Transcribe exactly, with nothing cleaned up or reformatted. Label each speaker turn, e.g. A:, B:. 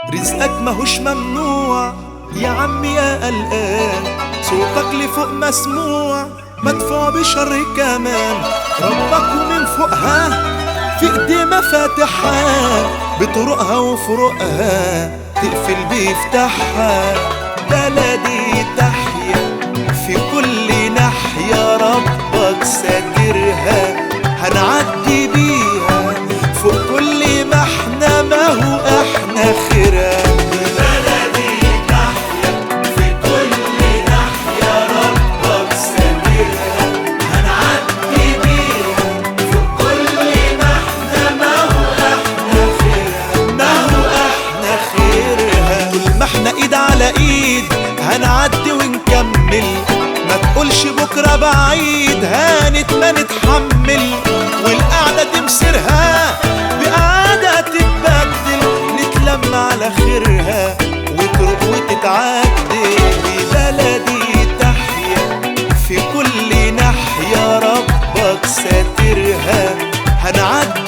A: رزقك ماهوش ممنوع يا عم يا قلقان، صوتك لفوق مسموع مدفوع بشر كمان. ربك ومن فوقها في ايديه مفاتحها، بطرقها وفروقها تقفل بيفتحها. بلدي تحيا في كل ناحية، ربك ساترها هنعدي بيها فوق كل ما احنا، ما هو احنا خيرها.
B: بلدي تحيا في كل ناحية، ربك ساترها هنعدي بيها فوق كل ما احنا، ما هو احنا خيرها،
A: ما هو احنا خيرها. طول ما احنا ايد على ايد هنعدي ونكمل، ما تقولش بكرة بعيد هانت ما نتحمل. والقعدة تمسرها بقعدة تتبدل، نتلم على خيرها وتروح وتتعدل. بلدي تحيا في كل ناحية، ربك ساترها هنعدي